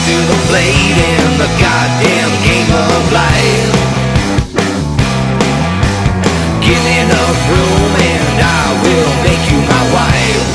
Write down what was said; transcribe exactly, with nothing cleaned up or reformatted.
to the plate in the goddamn game of life. Give me enough room and I will make you my wife.